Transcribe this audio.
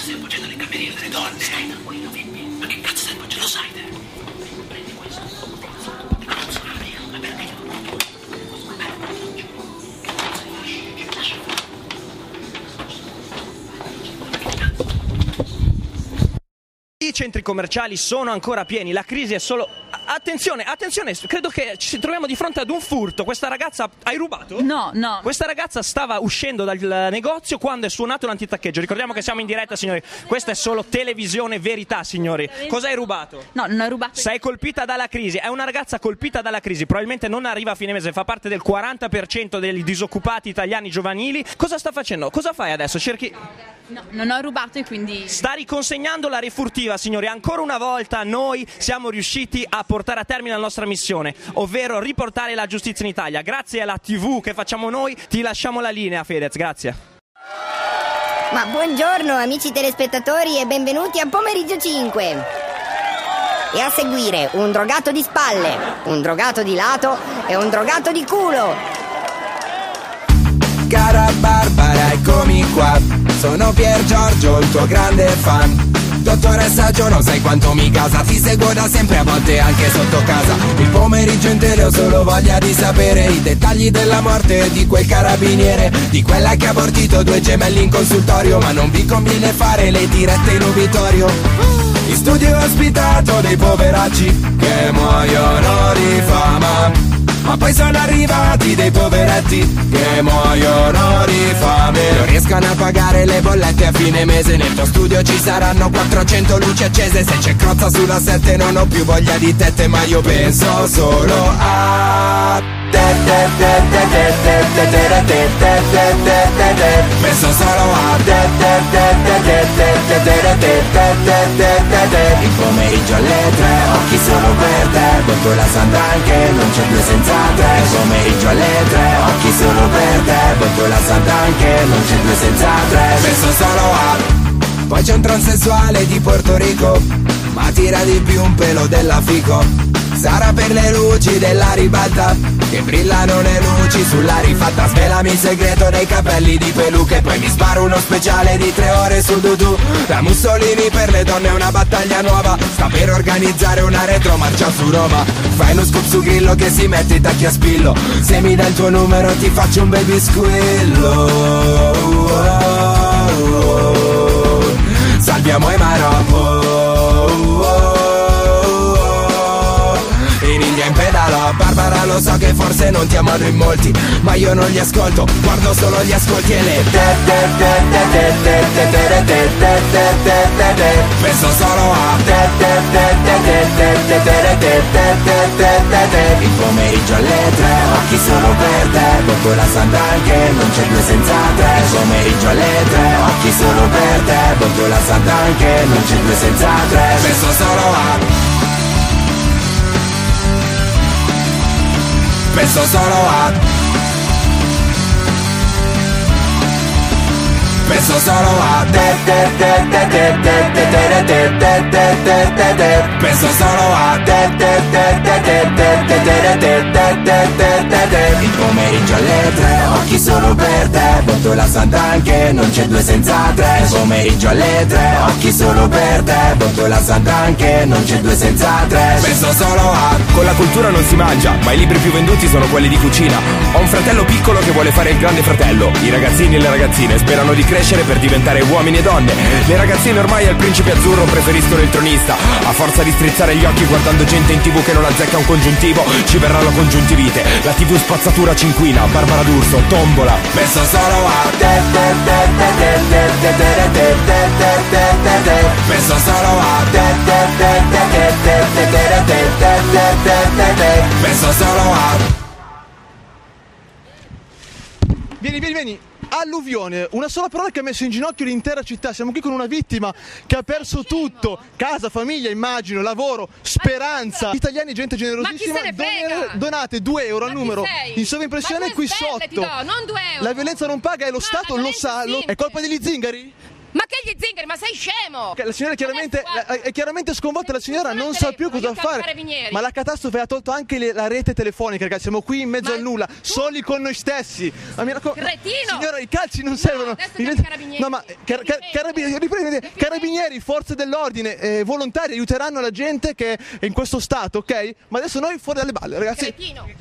stai appoggiando le cameriere delle donne? Stai tranquillo, Vinny. Ma che cazzo stai appoggiando? Lo sai te? Prendi questo. Non suonare, ma perché? Lascia fare. I centri commerciali sono ancora pieni, la crisi è solo... Attenzione, credo che ci troviamo di fronte ad un furto. Questa ragazza... Hai rubato? No. Questa ragazza stava uscendo dal negozio quando è suonato l'antitaccheggio. Ricordiamo che siamo in diretta, signori. Questa è solo televisione verità, signori. Cosa hai rubato? No, non ho rubato. Sei colpita dalla crisi. È una ragazza colpita dalla crisi. Probabilmente non arriva a fine mese. Fa parte del 40% dei disoccupati italiani giovanili. Cosa sta facendo? Cosa fai adesso? Cerchi... No, non ho rubato e quindi... Sta riconsegnando la refurtiva, signori. Ancora una volta noi siamo riusciti a portare a termine la nostra missione, ovvero riportare la giustizia in Italia. Grazie alla TV che facciamo noi, ti lasciamo la linea, Fedez, grazie. Ma buongiorno amici telespettatori e benvenuti a Pomeriggio 5. E a seguire un drogato di spalle, un drogato di lato e un drogato di culo. Cara Barbara, eccomi qua. Sono Pier Giorgio, il tuo grande fan. Dottoressa Gio, non sai quanto mi casa. Ti seguo da sempre, a volte anche sotto casa. Il pomeriggio intero ho solo voglia di sapere i dettagli della morte di quel carabiniere, di quella che ha abortito 2 gemelli in consultorio. Ma non vi conviene fare le dirette in obitorio. In studio ho ospitato dei poveracci che muoiono di fama. Ma poi sono arrivati dei poveretti che muoiono di fame. Non riescono a pagare le bollette a fine mese. Nel tuo studio ci saranno 400 luci accese. Se c'è crozza sulla 7 non ho più voglia di tette, ma io penso solo a te. Penso solo a te. Il pomeriggio alle 3, occhi solo per te. Conto la Sant'Anche, non c'è 2 senza 3. Il pomeriggio alle 3, occhi solo per te. Conto la Sant'Anche, non c'è 2 senza 3. Penso solo a... Poi c'è un transessuale di Porto Rico, ma tira di più un pelo della fico. Sarà per le luci della ribalta che brillano le luci sulla rifatta. Svelami il segreto dei capelli di peluche e poi mi sparo uno speciale di 3 ore su Dudu. Da Mussolini per le donne una battaglia nuova. Sta per organizzare una retromarcia su Roma. Fai uno scoop su Grillo che si mette i tacchi a spillo. Se mi dai il tuo numero ti faccio un baby squillo. Salviamo i Marocco. In India in pedalo, Barbara lo so che forse non ti amano in molti, ma io non li ascolto, guardo solo gli ascolti e le penso solo a il pomeriggio alle 3, occhi solo per te. Conto la Sant'Anche, non c'è 2 senza 3. Il pomeriggio alle 3, occhi solo per te. Conto la Sant'Anche, non c'è 2 senza 3. Penso solo a... Penso solo a... Penso solo a... Penso solo a... Il pomeriggio alle 3, occhi solo per te. Conto la Sant'Anche, non c'è 2 senza 3. Il pomeriggio alle 3, occhi solo per te. Conto la Sant'Anche, non c'è 2 senza 3. Penso solo a... Con la cultura non si mangia, ma i libri più venduti sono quelli di cucina. Ho un fratello piccolo che vuole fare il grande fratello. I ragazzini e le ragazzine sperano di crescere per diventare uomini e donne. Le ragazzine ormai al principe azzurro preferiscono il tronista. A forza di strizzare gli occhi guardando gente in TV che non azzecca un congiuntivo, ci verrà la congiuntivite. La TV spazzatura cinquina, Barbara D'Urso, tombola. Penso solo a... Penso solo a... Penso solo a... Vieni. Alluvione, una sola parola che ha messo in ginocchio l'intera città. Siamo qui con una vittima che ha perso tutto: casa, famiglia, immagino, lavoro, speranza. Italiani, gente generosissima. Ma chi se ne frega? Donate 2 euro al numero in sovraimpressione qui sotto. Non 2 euro. La violenza non paga e lo Stato lo sa. Sì. È colpa degli zingari? Ma che gli zingari? Ma sei scemo? La signora è chiaramente sconvolta, la signora non sa più cosa fare. Ma la catastrofe ha tolto anche la rete telefonica, ragazzi, siamo qui in mezzo al nulla, soli con noi stessi. Cretino! Signora, i calci non servono. No, ma carabinieri, forze dell'ordine, volontari aiuteranno la gente che è in questo stato, ok? Ma adesso noi fuori dalle balle, ragazzi. Cretino!